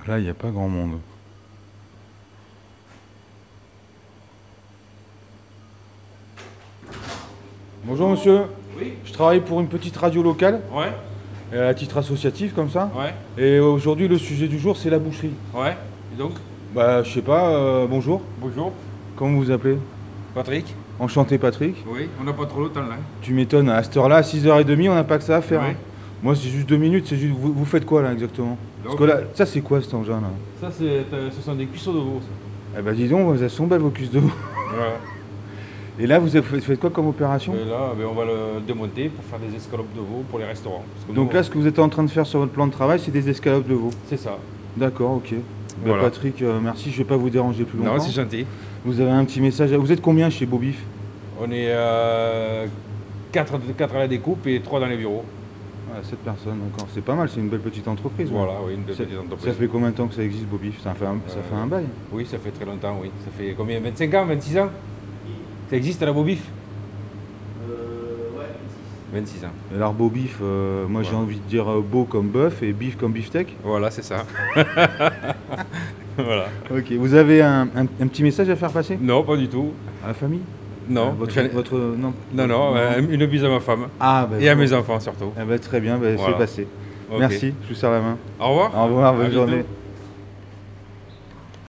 Là, il n'y a pas grand monde. Bonjour monsieur, Oui. je travaille pour une petite radio locale, Ouais. à titre associatif comme ça. Ouais. Et aujourd'hui, le sujet du jour, c'est la boucherie. Ouais. Et donc, Bah, je sais pas, bonjour, bonjour. comment vous vous appelez? Patrick. Enchanté Patrick. Oui. On n'a pas trop le temps là. Tu m'étonnes, à cette heure-là, à 6h30, on n'a pas que ça à faire. Ouais. Hein. Moi, c'est juste 2 minutes, c'est juste. Vous faites quoi là exactement? Parce que là, ça, c'est quoi cet engin là? Ça, ce sont des cuisseaux de veau. Eh bah, dis donc, elles sont belles vos cuisses de veau. Voilà. Et là, faites quoi comme opération? Et là, on va le démonter pour faire des escalopes de veau pour les restaurants. Parce que Donc nous, là, ce que vous êtes en train de faire sur votre plan de travail, c'est des escalopes de veau. c'est ça. D'accord, ok. Bah, Voilà. Patrick, merci, je vais pas vous déranger plus longtemps. Non, c'est gentil. Vous avez un petit message. Vous êtes combien chez Bobif? On est 4 à la découpe et 3 dans les bureaux. 7 personnes, d'accord. C'est pas mal, c'est une belle petite entreprise. Voilà, ouais. oui, une Ça- petite entreprise. Ça fait combien de temps que ça existe, Bobif? Ça fait un bail. Oui, ça fait très longtemps, oui. Ça fait combien? 25 ans, 26 ans? Ça existe à la Bobif? Ouais, 26 ans. Et alors, Bobif, moi j'ai Ouais. envie de dire beau comme bœuf et bif comme beefsteak. Voilà, c'est ça. Voilà. Ok, vous avez un petit message à faire passer Non, pas du tout. à la famille? Non. Non. Non, une bise à ma femme. Ah, bah, Et à bon. mes enfants surtout. Eh ben, très bien, bah, Voilà. c'est passé. Ok. Merci, je vous serre la main. Au revoir. Au revoir, À bonne bientôt. journée.